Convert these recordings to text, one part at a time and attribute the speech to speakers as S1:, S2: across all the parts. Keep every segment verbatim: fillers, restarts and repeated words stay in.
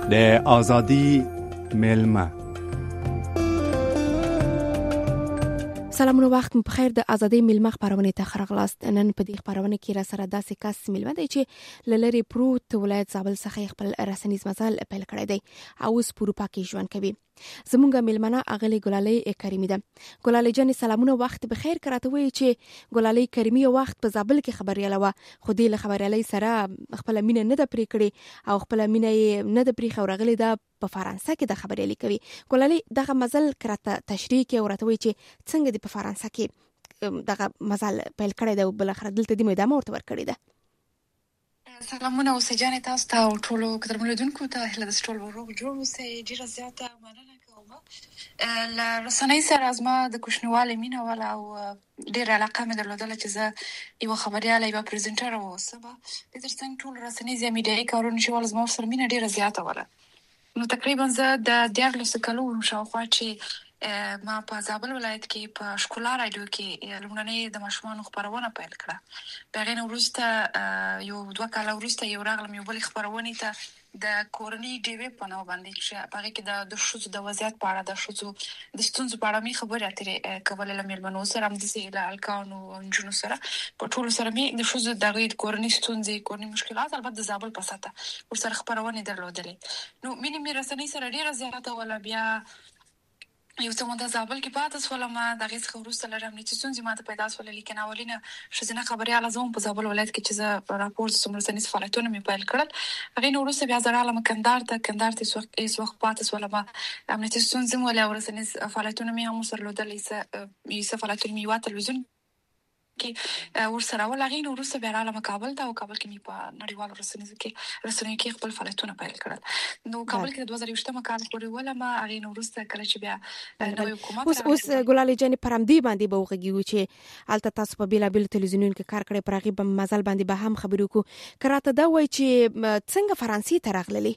S1: د آزادی ملمه.
S2: سلامونه، وخت مو بخیر. د ازادي ملمه خبرونه ته خرغلاست. نن په دې خبرونه کې را سره داسې کس ملمه دی چې لری پروت ولایت زابل څخه خپل رسنیز مزل پیل کړی دی او اوس په اروپا کې ژوند کوي. زمونږه ملمنه اغلی ګلالۍ کریمي ده. ګلالۍ جان سلامونه، وخت بخیر. کراته وی چې ګلالۍ کریمي وخت په زابل کې خبرياله و، خو دې له خبريالۍ سره خپل مینه نه د پرې کړې او خپل مینه نه د پرې خورغلې ده په فرانسه کې د خبريالۍ کوي. ګلالۍ دغه مزل کراته تشریح کې ورته وی چې څنګه د په فرانسه کې دغه مزل پیل کړی دی او بل اخر دلته د مېدامه ورته ور کړی ده.
S3: سلامونه او سجانه تاسو ته او ټولو قدرمنونکو ته هله د ټولو ورو جوړ اوسئ. ډیره زیاته مننه کوم ل رسنۍ سره ازما د کوشنواله مینه ولا او ډیره علاقه مې درلودله چې زه یو خبرياله یو پریزنټر اوسم. د ترڅنګ ټول رسنۍ زمي میډیای کارونه چې ول ازما سره مینه ډیره زیاته ولا. نو تقریبا زه د دیارلس کلونو شاوخوا چې ما په زابل ولایت کې په شکولا رادیو کې لومړنۍ د مشمانو خبرونه پیل کړه. بغیر وروسته یو دوه کال وروسته یو راغلم یو بل خبرونه ته د کورنۍ ډیوی په نو باندې چې هغه کې د د شوزو د وضعیت په اړه د شوزو د ستونزو په اړه می خبرې اترې کولې لمر منو سره هم د سیل الکانو او جنو سره په ټولو سره می د شوزو د غید کورنۍ ستونزې کورنۍ مشکلات البته د زابل په ساته ور سره خبرونه درلودلې. نو مینه می رسنۍ سره ډیره زیاته ولا بیا یو څه مونږ د زابل کې پاتې سولم د غیس خبرسته لرم چې څنګه ما ته پیدا سول لیکن اولینه شزنه خبري لازم په زابل ولایت کې چې زه راپور سمره سنیس فعالیتونه می پیل کړل. غین ورسته بیا زراله مکندار ته کندار ته سوق ایس وخت پاتې سولم امنیتي څنګه ولا ورسنیس فعالیتونه می هم سره لودل ایسه ایسه فعالیتونه می وا تلویزیون کې ورسره ولغین ورسته بیا رااله کابل ته او کابل کې می په نړیوال رسنیز کې رسنۍ کې خپل فعالیتونه پیل کړل. نو کابل کې د دوه زره یو کال پورې ولا ما غین ورسته کله چې بیا نو حکومت
S2: اوس اوس ګلالۍ جان پرمدی باندې به وغږیږي چې الته تاسو په بیلا بیل تلویزیونونو کې کار کړی پر غیب مزل باندې به هم خبرو کو کراته دا وای چې څنګه فرانسې ته راغللی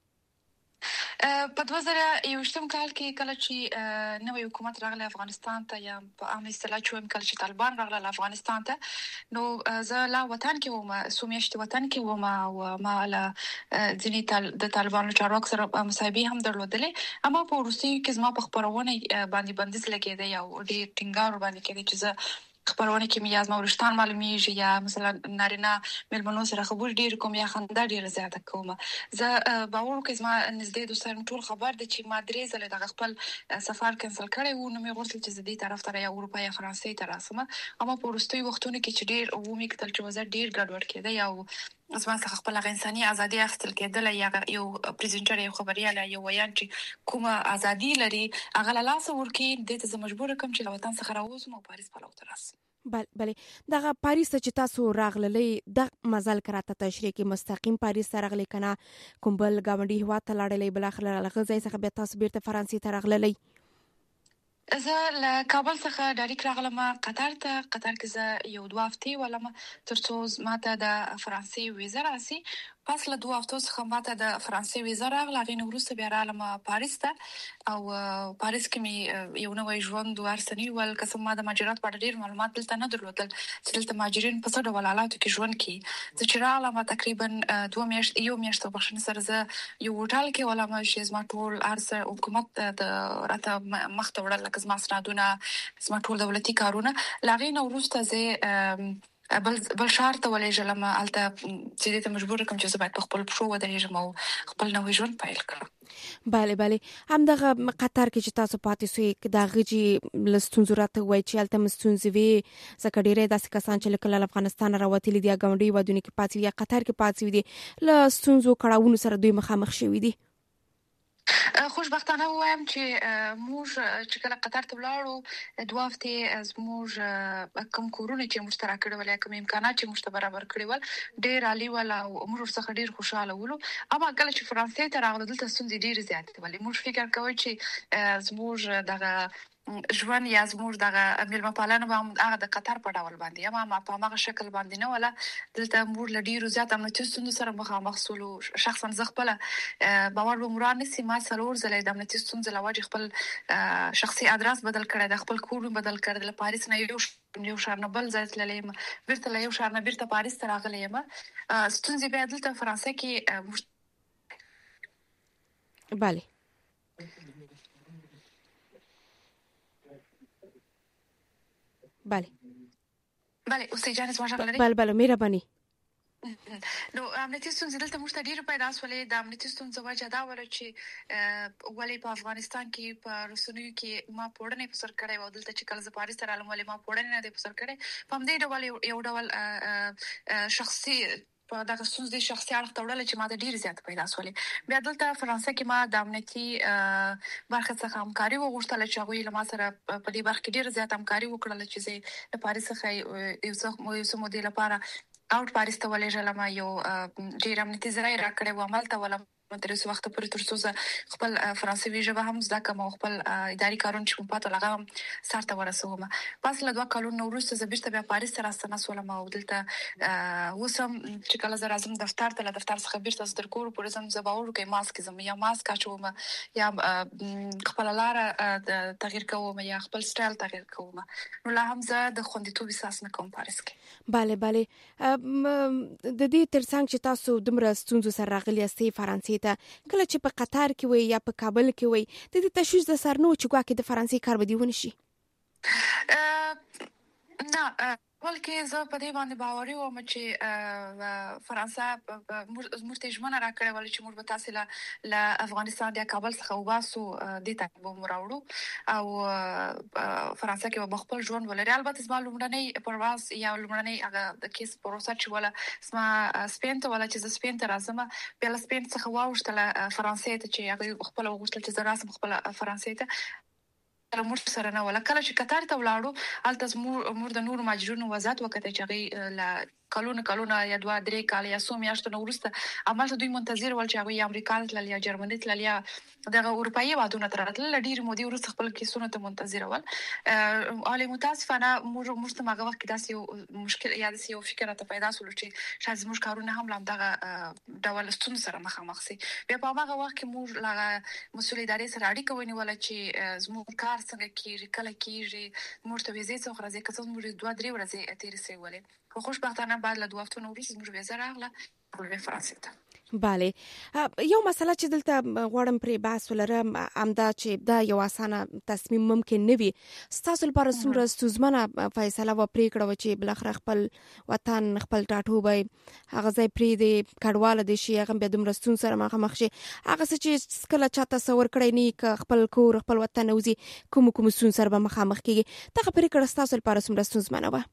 S3: په دوه زره یو کال کې کله چې نوې حکومت راغله افغانستان ته یا په عام اصطلاح چې کله چې طالبان راغله افغانستان ته نو زه لا وطن کې وم سومیشت وطن کې وم او ما له ځینې د طالبانو چارواکو سره مصاحبه هم درلودلې اما په روسي کې زما په خبرونه باندې بندیز لګیدي او ډېر ټینګار باندې کېدی چې زه خبرونه کې میاز مورشتان معلومیږي یا مثلا نارینه ملمنو سره خبر ډیر کوم یا خندا ډیر زیاته کوم. زه باور کوم ما نږدې دوستان ټول خبر دي چې ما درې ځله د خپل سفر کینسل کړی و نو مې غوښتل چې زه دې طرف ته یا اروپا یا فرانسې ته راسم اما په وروستي وختونو کې چې ډیر و مې کتل چې وزه ډیر ګډوډ کېده یا زما څخه خپل انساني ازادي اخیستل کېدل یا یو پریزنټر یو خبرياله یو ویان چې کومه ازادي لري هغه له لاس ورکی د ته مجبور کوم چې وطن څخه راوځم او پاریس په لور راسم.
S2: بل بله دغه پاریس ته چې تاسو راغللې د مزل کراته تشریح کې مستقیم پاریس ته راغلې کنه کوم بل گاونډي هوا ته لاړلې بل اخر لغه ځای څخه بیا تاسو بیرته فرانسې ته راغللې؟
S3: زه له کابل څخه ډایرکټ راغلم قطر ته. قطر کې زه یو دوه هفتې ولم ترڅو ماته د فرانسې ویزه راسي. پس له دوه هفتو څخه ماته د فرانسې ویزه راغله. غین وروسته بیا رالم پاریس ته او پاریس کې می یو نوې ژوند ورسنی ول قسم ما د مهاجرت په ډیر معلومات دلته نه درلودل چې دلته مهاجرین په څه ډول حالاتو کې ژوند کوي. زه چې رالم تقریبا دوه میاشتې یو میاشت بخښنه سره زه یو هوټل کې ولم چې زما ټول ارزه حکومت د راته مخ ته وړل زما سنادونه زما ټول دولتي کارونه لاغین وروسته زه بل بل شهر ته ولېږم الته چې ته مجبور کوم چې زه باید په خپل پښو ودرېږم او خپل نوې ژوند پیل کړم.
S2: بله بله هم دغه قطر کې چې تاسو پاتې سوی د غږی لستون زراته وای چې الته مستونزې وي ځکه ډېرې داسې کسان چې لکه افغانستان راوتلي دي غونډي ودونی کې پاتې یا قطر کې پاتې دي لستونزو کړهونو سره دوی مخامخ شوي دي.
S3: خوشبختانه وایم چې موږ چې کله قطر ته ولاړو دوه هفتې زموږ کوم کورونه چې مشترک کړي ول کوم امکانات چې موږ ته برابر کړي ول ډېر عالی ول او موږ څخه ډېر خوشاله ولو. اما کله چې فرانسې ته راغلو دلته ستونزې ډېر زیاتې ولې موږ فکر کوو چې زموږ دغه ژوند یا زموږ دغه ملما پالنه به هغه د قطر په ډول باندې اما ما په هغه شکل باندې نه ولا دلته موږ لډیرو زیات امنیتي ستونزو سره مخامخ سولو. شخصا زه خپل باور به مران نسی ما سرور زله د امنیتي ستونزو لواجه خپل شخصي ادرس بدل کړی د خپل کور بدل کړی د پاریس نه یو یو شهر نه بل ځای تللم بیرته له یو شهر نه بیرته پاریس ته راغلی یم. ستونزې به دلته فرانسې کې
S2: بله بله
S3: بله اوسې جان زما ژغ لري
S2: بله بله مهرباني.
S3: نو امنیتي ستونزې دلته موږ ته ډېر پیدا شولې. د امنیتي ستونزو وجه دا وره چې ولې په افغانستان کې په رسنیو کې ما پوړنې په سر کړې و، دلته چې کله زه پاریس ته رالم ولې ما پوړنې نه دي په سر کړې. په همدې ډول یو ډول شخصي په دغه ستونزې شخصي اړخ ته وړل چې ما ته ډېر زیات پیدا شولې. بیا دلته فرانسه کې ما د امنیتي برخه څخه همکاري وغوښتله چې هغوی له ما سره په دې برخه کې ډېر زیات همکاري وکړله چې زه د پاریس څخه یو څه یو څه مودې لپاره اوټ پاریس ته ولېږلم. یو ډېر امنیتي ځای راکړی و، عمل ته ولم تر اوسه وخت پورې تر څو زه خپل فرانسوي ژبه هم زده کړم او خپل اداري کارونه چې کوم پاته لغه هم سر ته ورسوم. پس له دوه کلونو وروسته زه بیرته بیا پاریس ته راستنه شولم او دلته اوس هم چې کله زه راځم دفتر ته، له دفتر څخه بیرته زه تر کور پورې ځم، زه باور وکړئ ماسک ځم یا ماسک اچوم یا خپل لاره تغییر کوم یا خپل سټایل تغییر کوم. نو لا هم زه د خوندیتوب احساس نه کوم پاریس کې.
S2: بله بله د دې ترڅنګ چې تاسو دومره ستونزو سره راغلي یاستئ فرانسې ته، کله چې په قطر کې وي یا په کابل کې وي، د دې تشویش د سر نو چې ګواکې د فرانسې کار به دې ونشي؟
S3: نه بلکې زه په دې باندې باوري وم چې فرانسه موږ ته ژمنه راکړې وه چې موږ به تاسې له افغانستان یا کابل څخه وباسو، دې ته به مو راوړو او فرانسه کې به خپل ژوند ولري. البته زما لومړنی پرواز یا لومړنی هغه د کیس پروسه چې وله زما سپین ته وله چې زه سپین ته راځم، بیا له سپین څخه واوښتله فرانسې ته چې هغوی خپله وغوښتل چې زه راسم خپله فرانسې ته. موږ سره نه وله. کله چې قطر ته ولاړو هلته موږ د نورو مهاجرینو وضعیت وکتل چې هغوی له کلونه کلونه یا دوه درې کاله یا څو میاشتو نه وروسته همالته دوی منتظر ول چې هغوی یا امریکا ته تلل یا جرمني تلل یا دغه اروپایي هېوادونو ته راتلل. له ډېرې مودې وروسته خپل کیسونو ته منتظره ول. حال متاسفانه موږ موږ ته هغه وخت کې داسې یو مشکل یا داسې یو فکر راته پیدا شول چې شاید زموږ کارونه هم له همدغه ډول ستونزو سره مخامخ سي. بیا په هماغه وخت کې موږ له مسؤل ادارې سره اړیکه ونیوله چې زموږ کار څنګه کېږي، کله کېږي، موږ ته ویزې څه وخت راځي، که څه زموږ دوه درې ورځې تېرې شوې ولې. خو خوشبختانه بعد له دوه هفتو نه وروسته زموږ ویزه راغله ټول فرانسې ته.
S2: بله یو مسله چې دلته غواړم پرې بحث ولرم همدا چې دا یو اسانه تصمیم ممکن نه وي. ستاسو لپاره څومره ستونزمنه فیصله و پرېکړه وه چې بالاخره خپل وطن خپل ټاټوبی هغه ځای پرېږدي، کډواله دې شي، هغه بیا دومره ستونزو سره مخامخ شي، هغه څه چې کله چا تصور کړی نه وي که خپل کور خپل وطن نه وځي کومو کومو ستونزو سره به مخامخ کېږي. دغه پرېکړه ستاسو لپاره څومره ستونزمنه وه؟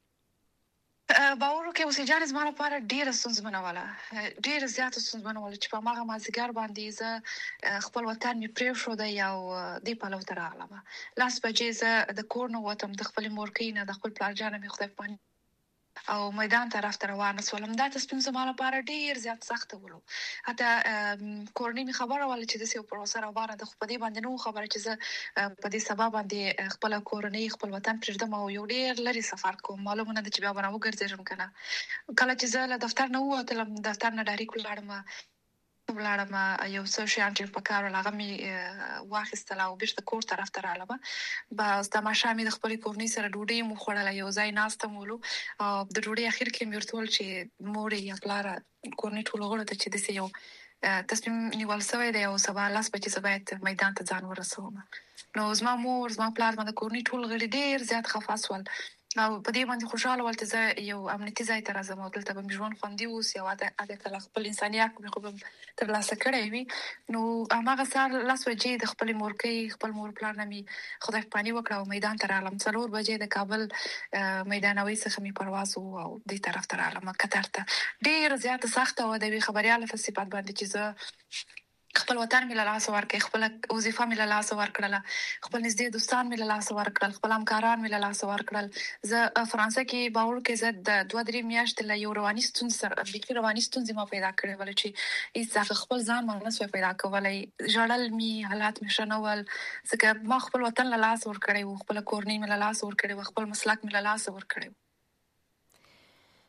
S3: باور وکړئ اوسې جان زما لپاره ډېره ستونزمنه وله، ډېره زیاته ستونزمنه وله چې په هماغه مازدیګر باندې زه خپل وطن مې پرېښودی او دې پلو ته راغلم. لاس بجې زه د کور نه ووتم، د خپلې مورکۍ نه، د خپل پلار جانه مې خدای په پاڼې او میدان طرف ته روانه شولم. دا تصمیم زما لپاره ډېر زیات سخته ولو. حتی کورنۍ مې خبره وله چې داسې یو پروسه روانه ده، خو په دې باندې نه وو خبره چې زه په دې سبا باندې خپله کورنۍ خپل وطن پرېږدم او یو ډېر لرې سفر کوم. معلومه نه ده چې بیا به راوګرځېږم که نه. کله چې زه له دفتر نه ووتلم، دفتر نه ډایرکټ ولاړم ولاړم یو څه شیان چې په کار ول هغه مې واخیستل او بیرته کور طرف ته رالم. بس د ماښام مې د خپلې کورنۍ سره ډوډۍ مو خوړله، یو ځای ناسته مو ولو او د ډوډۍ اخر کې مې ورته وویل چې مورې یا پلاره کورنۍ ټولو غړو ته چې داسې یو تصمیم نیول شوی دی او سبا لس بجې زه باید میدان ته ځان ورسوم. نو زما مور زما پلار زما د کورنۍ ټول غړي ډېر زیات خفه شول او په دې باندې خوشاله ول چې زه یو امنیتي ځای ته راځم او دلته به مې ژوند خوندي اوسي او هغه کله خپل انساني حق مې خو به ترلاسه کړی وي. نو هماغه سهار لس بجې د خپلې مورکۍ خپل مور پلار نه مې خدای په پاني وکړه او میدان ته رالم. څلور بجې د کابل میدانوي څخه مې پرواز و او دې طرف ته رالم قطر ته. ډېره زیاته سخته وه د یوې خبریاله په صفت باندې چې زه خپل وطن مې له لاسه ورکړ، خپل وظیفه مې له لاسه ورکړله، خپل نږدې دوستان مې له لاسه ورکړل، خپل همکاران مې له لاسه ورکړل. زه فرانسه کې باور وکړئ زه د دوه درې میاشتې له یو رواني ستونزې سره بیخي رواني ستونزې ما پیدا کړې وله چې هېڅ هغه خپل ځان ما نه سوی پیدا کولی. ژړل مې، حالات مې ښه نه ول ځکه ما خپل وطن له لاسه ورکړی و، خپله کورنۍ مې له لاسه ورکړې وه، خپل مسلک مې له لاسه ورکړی و.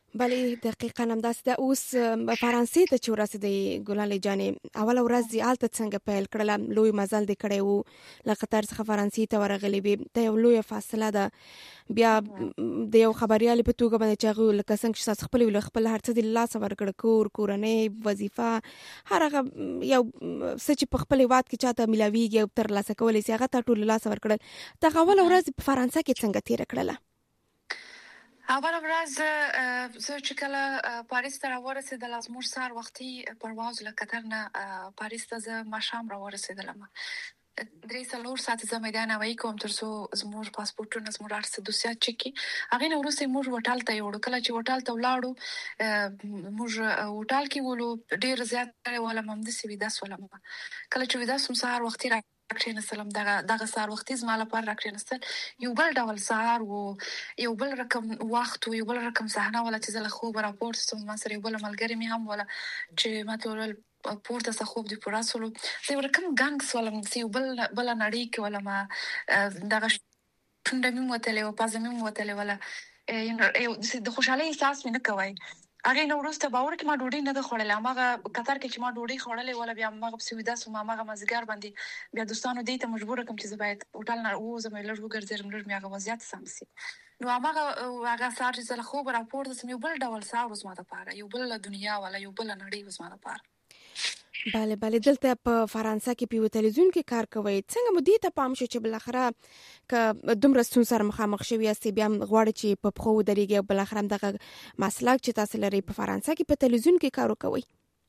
S2: بله دقیقاً همداسې ده. اوس فرانسې ته چې ورسېدې ګلالۍ جانې، اوله ورځ دې هلته څنګه پیل کړله؟ لوی مزل دې کړی و، له قطر څخه فرانسې ته ورغلې وې، دا یو لویه فاصله ده. بیا د یو خبریال په توګه باندې چې هغه لکه څنګه چې تاسو خپل ول خپل هر څه د لاسه ورکړ، کور، کورنۍ، وظیفه، هر هغه یو څه چې په خپل هېواد کې چاته ملاویږي او ترلاسه کولی سي هغه ته ټول لاسه ورکړل. دغه اوله ورځ په فرانسه کې څنګه تېره کړله؟
S3: اوله ورځ زه چې کله پاریس ته راورسېدله، زموږ سهار وختي پرواز له قطر نه پاریس ته زه ماښام راورسېدلم. درې څلور ساعته زه میدان هوایي کوم تر څو زموږ پاسپورټونه زموږ هر څه دوسیات چک کړي. هغې نه وروسته موږ هوټل ته یوړو. کله چې هوټل ته ولاړو، موږ هوټل کې ولو، ډېر زیات ولم، همداسې ویده شولم. کله چې ویده شوم سهار وختي را کښېنستلم. دغه دغه سهار وختي زما لپاره را کښېنستل یو بل ډول سهار و، یو بل رقم وخت و، یو بل رقم صحنه وله چې زه له خوبه راپورته شوم. ما سره یو بله ملګرې مې هم وله چې ما ته وویل پورته شه، خوب دې پوره شولو. زه یو رقم ګنګ شولم، چې یو بل بله نړۍ کې ولم. دغه شونډه مې وتلې وه، پزه مې وتلې وله، د خوشحالۍ احساس مې نه کوی. هغې نه وروسته باور کې ما ډوډۍ نه ده خوړلې. هماغه قطر کې چې ما ډوډۍ خوړلې وله، بیا هماغه پسې ویده شوم. هماغه مازدیګر باندې بیا دوستانو دې ته مجبوره کړم چې زه باید هوټل نه ووځم، لږ وګرځېدم، لږ مې هغه وضعیت سم شي. نو هماغه هغه سهار چې زه له خوبه راپورته شوم، یو بل ډول سهار و زما دپاره، یو بله دنیا وله، یو بله نړۍ و زما دپاره.
S2: بله بله. دلته په فرانسه کې په یو تلویزیون کې کار کوئ، څنګه مو دې ته پام شو چې بالاخره که دومره ستونزو سره مخامخ شوي یاستئ، بیا هم غواړئ چې په پښو ودرېږئ او بالاخره هم دغه مسلک چې تاسو لرئ په فرانسه کې په تلویزیون کې کار وکوئ؟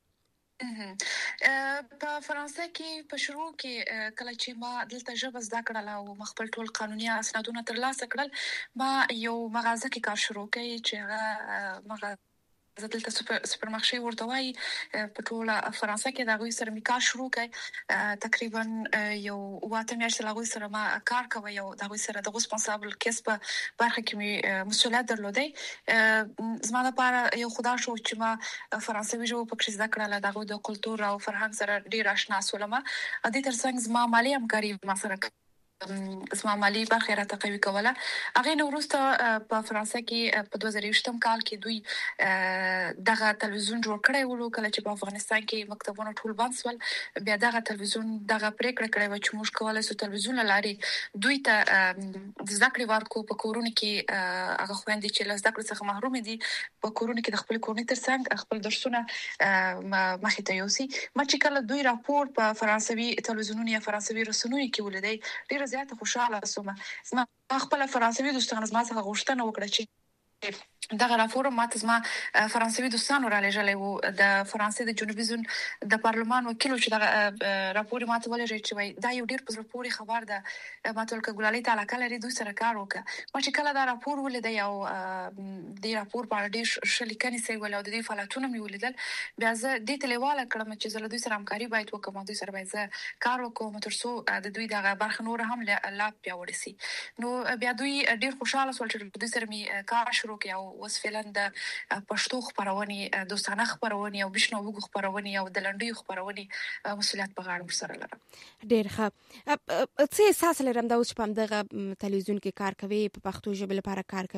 S3: په فرانسه کې په شروع کې کله چې ما دلته ژبه زده کړله او ما خپل ټول قانوني اسنادونه ترلاسه کړل، ما یو مغازه کې کار شروع کړی چې هغه مغازه زه دلته سوپر سوپرمارشې ورته وایي. په ټوله فرانسه کې د هغوی سره مې کار شروع کړی. تقریبا یو اووه اته میاشتې له هغوی سره ما کار کوی او د هغوی سره د ریسپانسابل کیس په برخه کې مې مسؤلیت درلودی. زما لپاره یو خدا شو چې ما فرانسوي ژبه پکې زده کړله، د هغوی د کلتور او فرهنګ سره ډېر اشنا شولم. دې ترڅنګ زما مالي همکاري ما سره زما مالي برخه راته قوي کوله. هغې نه وروسته په فرانسه کې په دوه زره یوویشتم کال کې دوی دغه تلویزیون جوړ کړی ولو. کله چې په افغانستان کې مکتبونه ټول بند شول، بیا دغه تلویزیون دغه پریکړه کړې وه چې موږ کولی شو تلویزیون له لارې دوی ته د زده کړې ورکړو. په کورونو کې هغه خویندې چې له زده کړې څخه محرومې دي، په کورونو کې د خپل کورنۍ ترڅنګ خپل درسونه مخې ته یوسي. ما چې کله دوی راپور په فرانسوي تلویزیونونو یا فرانسوي رسنیو کې ولیدی، ډېر زیاته خوشاله شوم. زما خپل فرانسوي دوستان زما څخه غوښتنه وکړه چې دغه راپور ماته زما فرانسوي دوستانو را لېږلی وو. د فرانسې د جنوبي زون د پارلمان وکیل چې دغه راپور ماته ولېږی چې وایي دا یو ډېر په زړه پورې خبر ده، ماته ویل که ګلالۍ ته علاقه لري دوی سره کار وکړه. ما چې کله دا راپور ولیدی او دې راپور په اړه ډېر ښه لیکنې سوي ول او د دوی فعالیتونه مې ولیدل، بیا زه دې ته لیواله کړم چې زه له دوی سره همکاري باید وکړم او دوی سره باید زه کار وکړم تر څو د دوی دغه برخه نور هم لا پیاوړې شي. نو بیا دوی ډېر خوشاله شول چې دوی سره مې کار شروع کړی او اوس فعلا د پښتو خپرونې، دوستانه خپرونې او بشنو وګو خپرونې او د لنډیو خپرونې مسؤلیت په غاړه ورسره لرم.
S2: ډېر ښه. څه احساس لرم دا اوس چې په همدغه تلویزیون کې کار کوي، په پښتو ژبې لپاره کار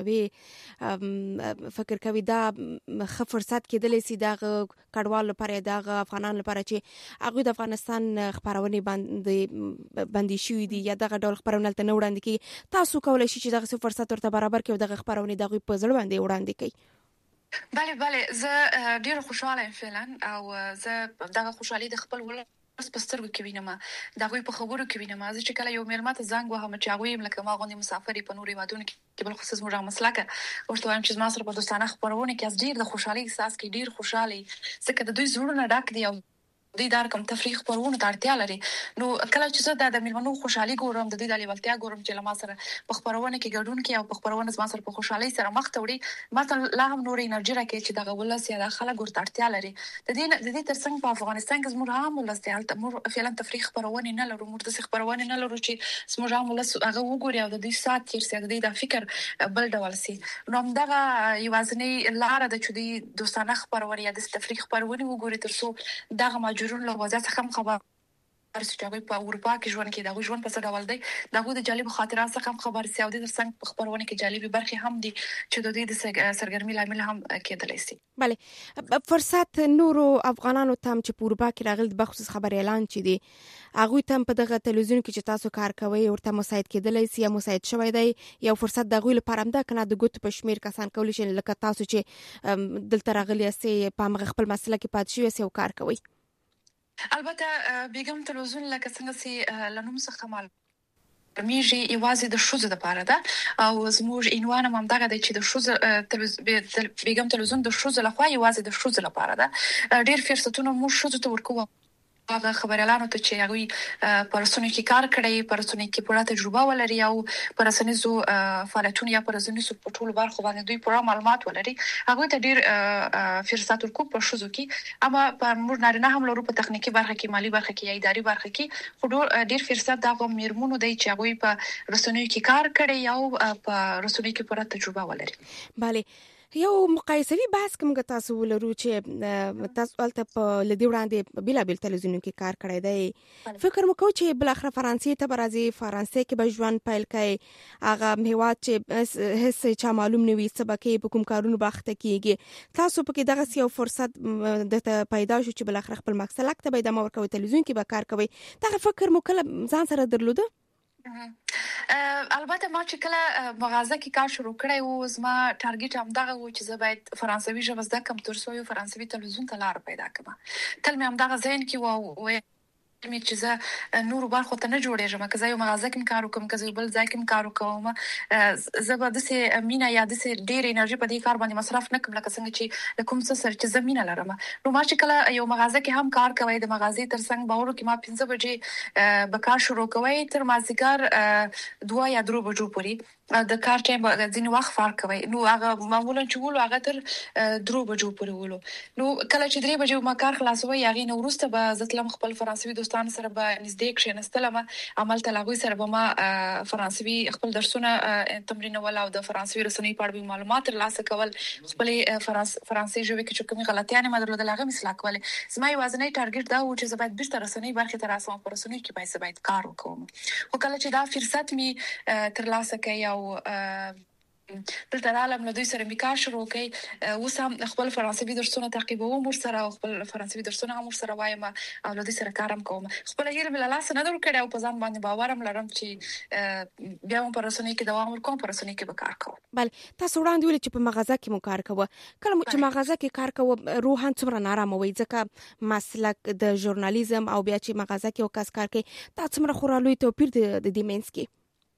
S2: کوي، فکر کوي دا ښه فرصت کېدلی سي دغه کډوالو لپاره، دغه افغانانو لپاره چې هغوی د افغانستان خپرونې باندې بندي شوي دي یا دغه ډول خپرونه هلته نه وړاندې کېږي، تاسو کولی شئ چې دغسې فرصت ورته برابر کړئ او دغه خپرونې د هغوی په زړه باندې وړاندې کړئ؟
S3: بله بله، زه ډېره خوشحاله یم فعلا او زه دغه خوشحالي د خپل ولس په سترګو کې وینم، د هغوی په خبرو کې وینم. زه چې کله یو مېلمه ته زنګ وهم چې هغوی یم لکه ما غوندې مسافر په نورو هېوادونو کې، بالخصوص زموږ هغه مسلکه، ورته وایم چې زما سره په دوستانه خپرونه کې ډېر د خوشحالۍ احساس کوي، ډېر خوشحاله یي، ځکه د دوی زړونه ډک دي او دوی دا رقم تفریح خپرونو ته اړتیا لري. نو کله چې زه د مېلمنو خوشحالي ګورم، د دوی د لیوالتیا ګورم چې له ما سره په خپرونه کې ګډون کوي او په خپرونه زما سره په خوشحالۍ سره مخ ته وړي، ما ته لا هم نور انرژي راکوي چې دغه ولس یا د خلک ورته اړتیا لري. د دې د دې ترڅنګ په افغانستان کې زموږ عام ولس دی، هلته موږ فعلا تفریح خپرونې نه لرو، موږ داسې خپرونې نه لرو چې زموږ عام ولس هغه وګوري او د دوی ساعت تېر سي، د دوی د فکر بل ډول سي. نو همدغه یوازینۍ لاره ده چې دوی دوستانه خپرونې یا داسې تفریح خپرونې وګوري تر څو دغه مهاجرینو له وضعیت څخه خبر چې په اروپا کې ژوند کوي دا ژوند په څه ډول دی دا د جالب خاطرات څخه خبر سعودي ترڅنګ په خبرونه کې جالبي برخې هم دي چې د دې د سرګرمي لامل هم کېدلی شي.
S2: بله فرصت نورو افغانانو تم چې په اروپا کې راغلي بخصوص خبر اعلان چي دي هغه تم په دغه تلویزیون کې چې تاسو کار کوي ورته مساعد کېدلی شي یا مساعد شوی دی یو فرصت د غوی لپاره هم ده کنه د ګوت په شمیر کسان کولی شي لکه تاسو چې دلته راغلي سي په مغ خپل مسله کې پات شوی سي او کار کوي.
S3: البته بیګم تلویزیون لکه څنګه چې لنوم څخه مال میږي ایوازي د شوزه د پاره ده او زموږ عنوان هم دغه د چې د شوزه تلویزیون بیګم تلویزیون د شوزه لخوا ایوازي د شوزه لپاره ده ډیر فرصتونه مو شوزه ته ورکوه هغه خبريالانو ته چې هغه پرسونی کې کار کړی پرسونی کې پوره تجربه ولري او پرسنیزو فعالیتونه یا پرسنیزو په ټولو برخو باندې دوی پوره معلومات ولري هغه ته ډیر فرصت ورکو په شوزو کې اما په موږ نارینه هم لرو په تخنیکی برخه کې مالی برخه کې یا اداري برخه کې خو ډیر فرصت دا کوم میرمنو دی چې هغه په رسنیو کې کار کړی او په رسنیو کې پوره تجربه ولري.
S2: bale یو مقایسوي بحث کوم تاسو ولرو چې تاسو البته په لدی وړاندې بلا بل تلویزیون کې کار کړی دی فکر مکو چې بل اخر فرانسې ته برازي فرانسې کې به ژوند پیل کړي هغه هیواد چې هیڅ چا معلوم نه وي سبکه په کوم کارونو باخت کیږي تاسو په کې دغه یو فرصت د پیدا شو چې بل اخر خپل مقصد لکه به د مور کوي تلویزیون کې به کار کوي دا فکر مو کله ځان سره درلوده؟
S3: البته ما چې کله مغازه کې کار شروع کړی و زما ټارګټ هم دغه و چې زه باید فرانسوي ژبه زده کړم تر څو یو فرانسوي تلویزیون ته لار پیدا کړم. تل مې هم دغه ذهن کې و مې چې زه نور برخو ته نه جوړېږم که زه یو مغازه کې کار وکم که زه بل ځای کې کار وکم زه به د سه مینا یا د سه ډېر انرژي په دې کار باندې مصرف نه کوم لکه څنګه چې کوم څه سره چې زمينه لرم. نو ما چې کله یو مغازه کې هم کار کوي د مغازې ترڅنګ باور کې ما پنځه بجې به کار شروع کوي تر مازیګر دوه یا درو بجو پورې د کار ټایم ځینې وخت فرق کوي نو هغه معمولا چې ولو هغه تر درو بجو پورې ولو نو کله چې درې بجې ما کار خلاصوي هغه نو ورسته به زتلم خپل فرانسوي دوستان سره به نږدې کښینستلم عمل تلاغوي سره به ما فرانسوي خپل درسونه تمرین ول او د فرانسوي رسنۍ په اړه معلومات ترلاسه کول خپل فرانسوي ژبه کې چې کومه غلطیانه ما درلودل هغه مثلا کول زما یوازنی ټارګټ دا و چې زه باید بیرته رسنۍ برخه تر اسمه پر رسنۍ کې باید باید کار وکوم خو کله چې دا فرصت می ترلاسه کړ او دلته عالم له دوی سره میکار شروع کړي اوس هم خپل فرانسوي درسونه تعقیبوم ور سره خپل فرانسوي درسونه هم ور سره وایم او له دوی سره کارم کوم خپل هیله بل لاس نه در کړی او په ځان باندې باورم لرم چې بیا هم پر رسنۍ کې دوام ورکوم پر رسنۍ کې به کار کوم.
S2: بل تاسو وړاندې ویل چې په مغازه کې مو کار کوو کله چې مغازه کې کار کوو روحان څومره نارامه وي ځکه مسلک د ژورنالیزم او بیا چې مغازه کې وکاس کار کوي دا څومره خورالوي توپیر د دیمنس کې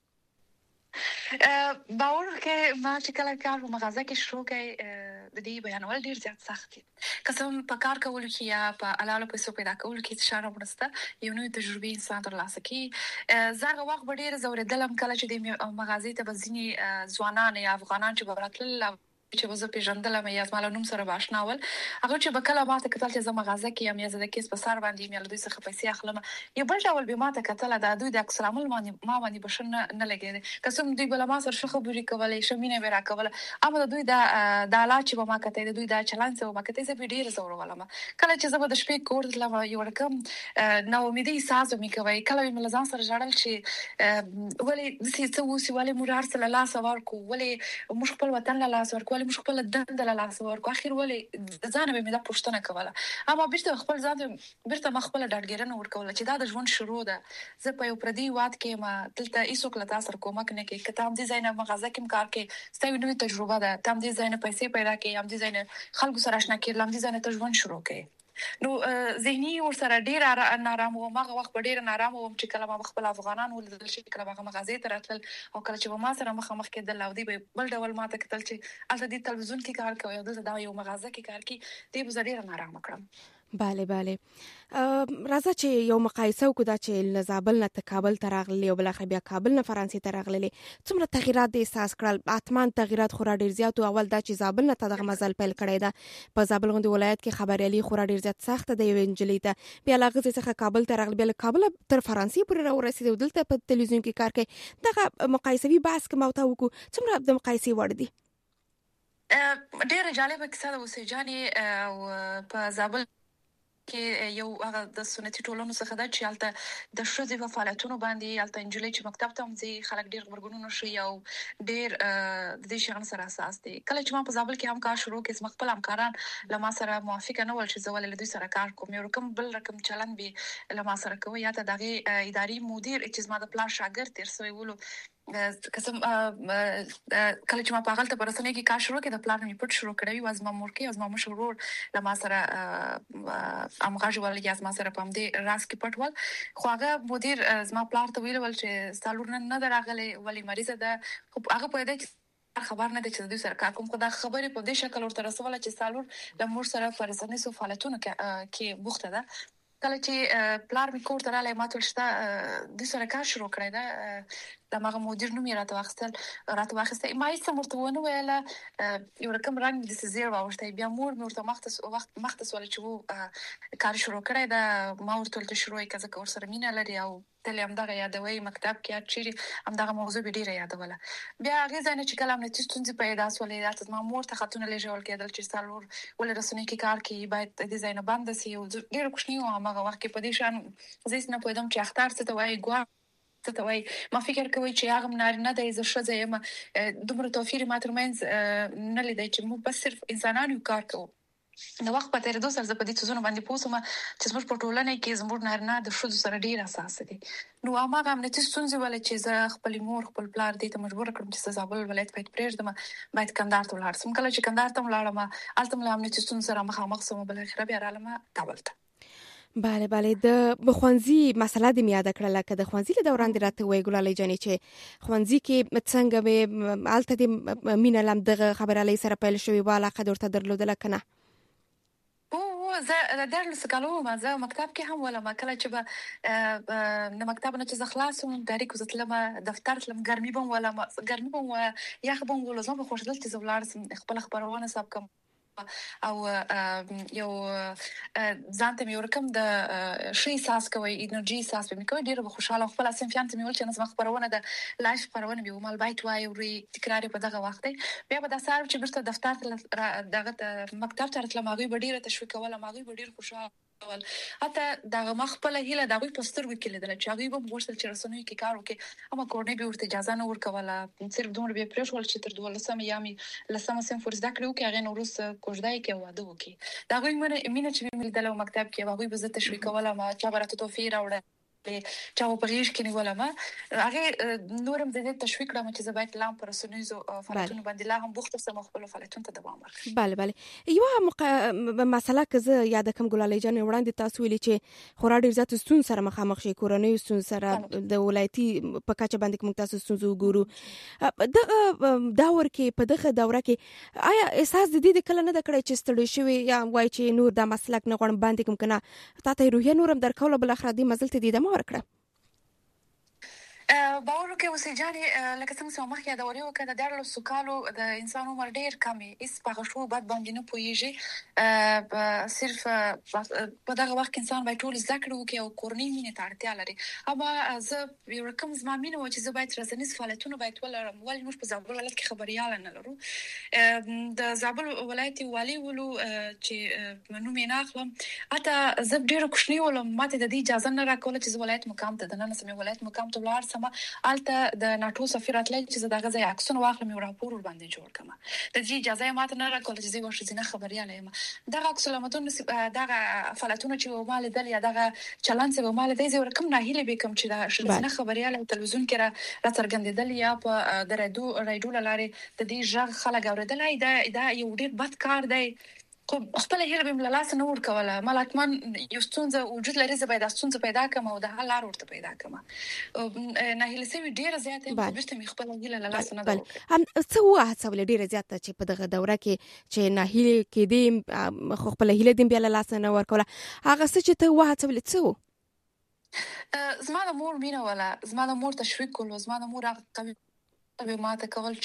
S3: باور کې ما چې کله کار په مغازه کې شروع کړ د دې بیانول ډیر زیات سخت دي قسم په کار کول کې یا په الاله پیسو پیدا کول کې اشاره ورسته یو نوې تجربه انسان ترلاسه کوي زغه وخت ډیر زوردلم کله چې د مغازې ته بزینی ځوانان یا افغانان چې براتل چې وزه پیژندل مې یا زموږ نوم سره باشناول هغه چې بکله ماته کتل چې زما مغازه کې یم یا زده کیس په سر باندې مې له دوی څخه پیسې اخلم یو بل ډول به ماته کتل دا دوی د اکسلام باندې ما باندې بشن نه لګیږي قسم دوی بل ما سره شخه بوري کولای شمینه ورا کوله اما دوی دا د لا چې ما کته دوی دا چلان څه ما کته زه ډیر زور ولم کله چې زما د شپې کور دلم یو رقم نو امیدي احساس مې کوي کله مې لزان سره جړل چې ولې د څه وسی ولې مورار سره لاس ورکو ولې مش خپل وطن له لاس ورکو مش خپل دند له لاس ورکو اخر ولې ځان به مې دا پښتنه کوله اما بیرته خپل ځان بیرته مخبل ډاډګرنه ورکول چې دا د ژوند شروع ده زه په یو پردي واد کې ما دلته ایسوک له تاسو کومک نه کې کتاب ډیزاین مغازه کې کار کې ستاسو نوې تجربه ده تام ډیزاین پیسې پیدا کې هم ډیزاین خلکو سره آشنا کړل هم ډیزاین ته ژوند شروع کړي نو ذهني ور سره ډیر نارام و ما وخت ډیر نارام وم چې کله ما خپل افغانان ولدل شي کله ما مغازې ته راتل او کله چې ما سره مخ مخ کېدل او دی بل ډول ما ته کتل چې الته د تلویزیون کې کار کوي او د دا یو مغازه کې کار کوي دی به ډیر نارام کړم.
S2: bale bale راځه چې یو مقایسه وکړو چې لزابل نه کابل ته راغلی او بل خو بیا کابل نه فرانسې ته راغلی څومره تغیرات د احساس کړل اتمان تغیرات خورا ډیر زیات او اول دا چې زابل نه دغه مزل پیل کړی دا په زابل غوندي ولایت کې خبريالي خورا ډیر زیات سخت دی وینجلی ته بیا لغه څخه کابل ته راغلی بیا کابل تر فرانسې پورې راورسېد دلته په تلویزیون کې کار کوي دغه مقایسوي بحث کوم او تا وکړو څومره د مقایسې وړ دي
S3: ډیر جالب کیسه ده اوسې جاني او په زابل کې یو هغه د سنتي ټولنو څخه ده چې البته د ښځې په فعالیتونو باندې البته انجلۍ چې مکتب ته ځي خلک ډېر خبرګونونه شي او ډېر د دې شیانو سره اساس دي. کله چې ما په زابل کې هم کار شروع کړ، زما خپل همکاران له ما سره موافق نه ول چې زه ولې له دوی سره کار کوم. یو رقم بل رقم چلند به له ما سره کوي، یا ته دغه اداري مدیر چې زما د پلان شاګرد تیر سوی ولو قسم کله چې ما په هغه ته پرسنه کې کار شروع کړ، د پلان می پټ شروع کړی و. زما مور کې از ما مشورور له ما سره امغاج ول یا از ما سره پم دي راس کې پټ ول. خو هغه مدیر زما پلان ته ویل ول چې سالور نه دراغله ولی مریضه ده. خو هغه په دې خبر نه دي چې دوی سره کار کوم. خو دا خبره په دې شکل ورته رسوله چې سالور د مور سره فرزانه سو فعالیتونه کې بوخته ده. کله چې پلار می کور ته رااله ما ټول شته د سره کار شروع کړی دا د ماغه مدیر نوم یې راته واخستل راته واخسته ما هیڅ مرتونه ویله یو رقم رنګ د سزیر واوښته. بیا مور مرته مختص وخت مختص ول چې کار شروع کړی دا ما ورته ته شروع کړه ځکه ور سره مینه لري او تل هم دغه یادوي مکتب کې چې هم دغه موضوع به ډیره یادوله. بیا غیزه نه چې کلام نه تستونځي پیدا سولې راته ما مور ته خاتونه لېږل کېدل چې سالور ولې رسنۍ کې کار کوي باید د ډیزاین باندې سي او ډیره کوښنی و. هغه وخت کې په دې شان زه نه پوهیدم چې اختر څه ته وایي ګوا څه ته وایي. ما فکر کوي چې هغه نارینه د زه ښځه یم دومره توفیر ما ترمنځ نه لیدای چې موږ بس صرف انسانانو کار کوو. نو وخت په تیر دوه سره زه په دې څه باندې پوسوم چې زموږ په ټولنه کې زموږ نارینه د ښځو سره ډیر اساس دي. نو هغه هم نتیجه څنګه ولې چې زه خپل مور خپل پلار دې ته مجبور کړم چې زابل ولایت باید پرېږدم باید کندهار ته ولاړ سم. کله چې کندهار ته ولاړم الته مله هم نتیجه څنګه سره مخامخ سم بل اخر بیا رالم کابل ته.
S2: بله بله د خوانزي مسله د میاده کړل که د خوانزي له دوران د راته وی ګلالي جانې چې خوانزي کې څنګه به الته د مینه لم دغه خبره لې سره پیل شوی و علاقه درته درلودل کنه؟
S3: زه د درس کالو ما زه مکتب کې هم ولا ما کله چې به د مکتب نه چې زه خلاصوم ډایرکټ وزتلم دفتر تلم ګرمي بم ولا ما ګرمي بم یخ بم ولا زه به خوشدل چې زولار خپل خبرونه سب کوم او یو ځانته مې ورکم د شي احساس کوي انرژي احساس به مې کوي ډیره خوشاله خپل اسنفیان ته مې ول چې نظم خبرونه د لایف خبرونه به مال بایت وای او تکرار په دغه وخت بیا به د سار چې برته دفتر دغه مکتب ته راتلم هغه به ډیره تشویق ولا هغه به ډیر خوشاله ول. حتی دغه مخ په لهیله دغه پستر وکړل د چې هغه به وښتل چې رسنوي کې کار وکړي اما کورنۍ به ورته اجازه نه ورکوله. صرف دومره به پرېښول چې تر دولسمه یامي لسمه سم فرض دکړو کې هغه نورس کوژدای کې واده وکړي. دا غوښمنه مینه چې مې دلته مکتب کې هغه به زه تشویق کوله ما چې برته توفیر راوړل چا په غیش کې نیوله ما هغه نورم د دې تشویق کړم چې زه باید لام پر سنویزو فعالیتونو باندې لا هم بوخت سم خپل فعالیتونو ته دوام ورکړم.
S2: بله بله یو مق... مسله که زه یاد کوم ګلالي جان وړاندې تاسو ویلي چې خورا ډیر زیات ستون سره مخامخ شي کورنۍ ستون سره د ولایتي په کچه باندې کوم تاسو ستونزو ګورو دغه داور کې په دغه دوره کې آیا احساس د دې کله نه د کړی چې ستړي شوی یا وای چې نور د مسلک نه غوړم باندې کوم کنه تاسو روحي نورم درکول بل اخر دې مزل ته دې ورکړه؟
S3: باور کې اوسې جانې لکه څنګه چې مخکې دا وریو کړه د ډېر سوکالو د انسان عمر ډېر کمی اس په غشو بد باندې نه پويږي صرف په دغه وخت انسان باید ټول ذکر وکړي او کورنۍ مینه ته اړتیا لري. اما زه یو رقم زما مینه و چې زه باید رسنیز فعالیتونه باید ولرم ولې موږ په زابل ولایت کې خبريال نه لرو. د زابل ولایت والی ولو چې نوم یې نه اخلم اته زه ډېر کوښنی ولم ماته د دې اجازه نه راکوله چې زه ولایت مقام ته د نن سمې ولایت مقام ته ولار سم الته د ناتو سفیر اتلای چې دغه ځای عکسونه واخلم او راپور ور باندې جوړ کړم. د دې اجازه ماته نه راکول چې زه ورشي نه خبرياله یم. دغه عکسونه متون دغه فعالیتونه چې مال دل یا دغه چلن څه مال دی زه ورکم نه هیله به کوم چې د نه خبرياله تلویزیون کې را څرګندېدل یا په درېدو رایډو لاره د دې ژغ خلک اوریدلای دا دا یو ډیر بد کار دی. خو خپل هیله به ملالاس نه ور کوله ملاتمن یو ستونزه وجود لري زه باید ستونزه پیدا کوم او د حل لار ورته پیدا کوم. نه هیله سوي ډیره زیاته برته می خپل هیله لالاس نه درو
S2: هم څه واه څول ډیره زیاته چې په دغه دوره کې چې نه هیله کې دې خپل هیله دې بیا لالاس نه ور کوله هغه څه چې ته واه څول څه
S3: زما د مور مینه ولا زما د مور تشویق کول زما د مور هغه به ما ته کول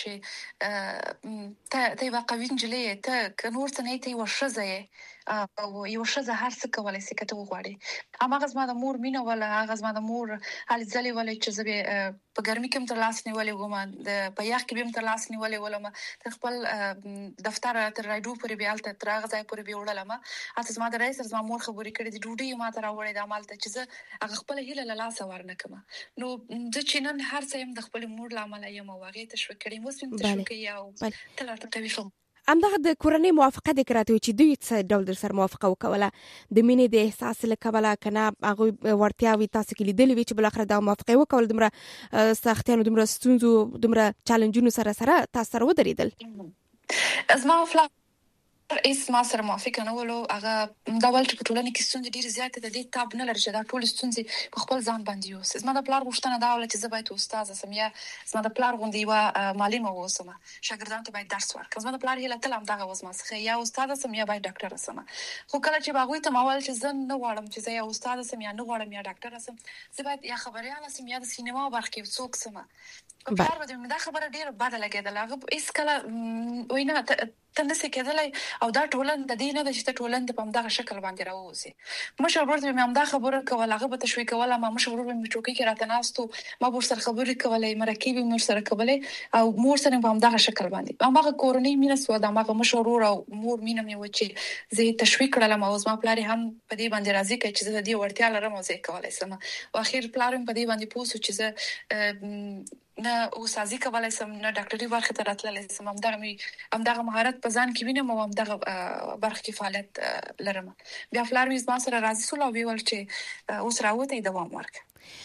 S3: چې ته ته واقعي نجلې ته کنور څه نه ته یو شزه او یو شزه هر څه کولای شي کته وغواړي اما غزما د مور مینه ولا غزما د مور حال ځلې ولا چې زبې په ګرمي کې تر لاس نیولې ومه د په یخ کې به تر لاس نیولې ولما تر خپل دفتر تر راډیو پورې بیا تل تر هغه ځای پورې به وړلم اته زما د رئیس زما مور خبرې کړې د ډوډۍ ما تر راوړې د عمل ته چې زه هغه خپل هیله له لاس ورنکم نو د چینن هر څه هم د خپل مور لامل یم واغې تشویق کړي مو سم تشویق یا تل راته کوي فهم
S2: همدغه د کورنۍ موافقه د کراته چې دوی څه ډول در سره موافقه وکوله د مینې د احساس لکوله کنه هغه ورتیاوي تاسو کې لیدلې چې بل اخر د موافقه وکول دمره سختیانو دمره ستونزو دمره چالنجونو سره سره تاسو سره ودرېدل
S3: از ما فلا ایس ما سره موافقه نه ولو هغه دا ول چې په ټولنه کې ستونزې ډېر زیات دي د تاب نه لري چې دا ټول ستونزې په خپل ځان باندې یو سیس ما د پلار غوښتنه دا ول چې زه باید استاد سم یا زما د پلار غوندي و معلم اوسم شاګردانو ته باید درس ورکړم زما د پلار هله تل هم دغه وسمه څخه یا استاد سم یا باید ډاکټر سم خو کله چې باغوي ته ماول چې زه نه غواړم چې زه یا استاد سم یا نه غواړم یا ډاکټر سم زه باید یا خبريال سم یا د سینما برخه کې څوک سم په پلار باندې مې دا خبره ډېر بد لګیدله هغه هیڅ کله وینا ته نسې کېدلی او دا ټولن د دې نه د چې ټولن د پم دغه شکل باندې راوځي مشر ورته مې هم دا خبره کوله هغه به تشویق کوله ما مشر ورته مې ټوکی کې راته ناستو ما ور سره خبرې کولې مرکب مې سره کولې او مور سره په دغه شکل باندې هغه کورنۍ مینه سو د هغه مشر ور او مور مینه مې و چې زه تشویق کړم او زما پلار هم په دې باندې راضي کړ چې زه دې ورتیا لرم او زه کولای شم او اخر پلار په دې باندې پوسو چې زه نه او سازي کولای سم نه ډاکټري برخه ته راتللی سم هم دغه می هم دغه مهارت په ځان کې وینم او هم دغه برخه کې فعالیت لرم بیا فلار مې ما سره راضي سول او ویل چې اوس راوته دوام ورک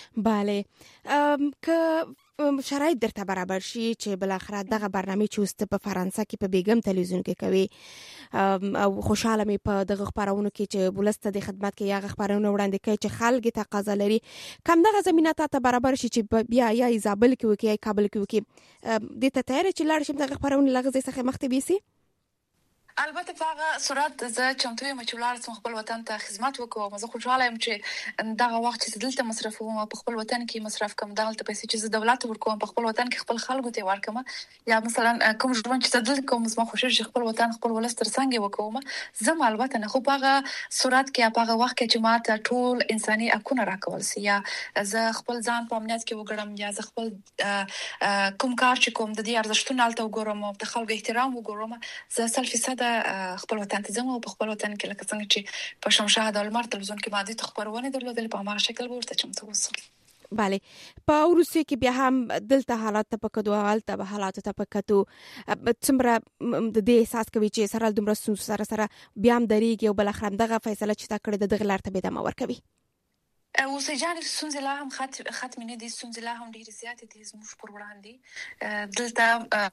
S2: bale که شرایط درته برابر شي چې بل اخر دغه برنامه چې اوس په فرانسه کې په بیګم تلویزیون کې کوي او خوشاله مې په دغه خبرونو کې چې بولسته د خدمت کې یا خبرونه وړاندې کوي چې خلک تقاضا لري کم دغه زمينه ته برابر شي چې بیا یا ایزابل کې وکي یا کابل کې وکي د ته تیار چې لاړ شم دغه خبرونه لغزه څخه مخته بيسي
S3: البته په هغه صورت زه چمتو یم چې ولر سم خپل وطن ته خدمت وکوم زه خوشاله یم چې دغه وخت چې دلته مصرف وم په خپل وطن کې مصرف کوم دلته پیسې چې زه دولت ورکوم په خپل وطن کې خپل خلکو ته ورکوم یا مثلا کوم ژوند چې دلته کوم زما خوشاله چې خپل وطن خپل ولستر څنګه وکوم زه البته نه خو په هغه صورت کې په هغه وخت کې چې ماته ټول انساني حقوق راکول سي یا زه خپل ځان په امنیت کې وګړم یا زه خپل کوم کار چې کوم د دې ارزښتونو الته وګورم او د خلکو احترام وګورم زه سل فیصد خپل وطن ته ځم او په خپل وطن کې لکه څنګه چې په شمشاد المر تلویزیون کې باندې ته خبرونه درلودل په هغه شکل ورته چمتو وسم
S2: bale په روسیه کې بیا هم دلته حالات ته پکدو حالت به حالات ته پکتو څومره د دې احساس کوي چې سره دومره سره سره بیا هم دریږي او بل اخر دغه فیصله چې تا کړې د دغه لارته به د ما ور کوي
S3: او سجان سنځ لا هم خط ختم نه دي سنځ لا هم ډیر زیات دي زموږ پر وړاندې دلته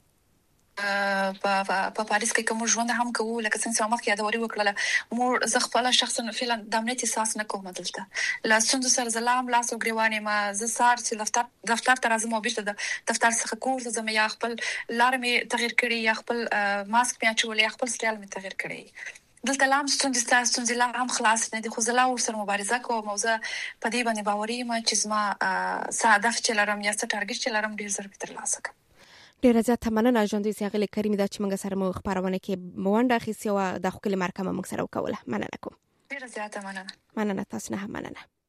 S3: په پاریس کې کوم ژوند هم کوو لکه څنګه چې مخکې یادوري وکړه مور زه خپل شخصا فعلا د امنیت احساس نه کوم دلته لا څنګه سره زلام لاس او غریوانه ما زه سار چې دفتر دفتر ته راځم او بیرته د دفتر څخه کور ته ځم یا خپل لار مې تغیر کړی یا خپل ماسک مې اچولې یا خپل سټایل مې تغیر کړی دلته لام ستونزې ستاسو ستونزې لا هم خلاص نه دي خو زه لا ورسره مبارزه کوم او زه په دې باندې باوري یم چې زما ساده چې لرم یا څه ټارګټ چې لرم ډیر زر تر لاسه کوم
S2: ډیر زیات مننه ژوندې سیاغله کریمه دا چې موږ سره مو خبرونه کې موانډه خېسي او د خپل مرکه موږ سره وکوله مننه کوم
S3: ډیر زیات مننه
S2: مننه تاسو نه مننه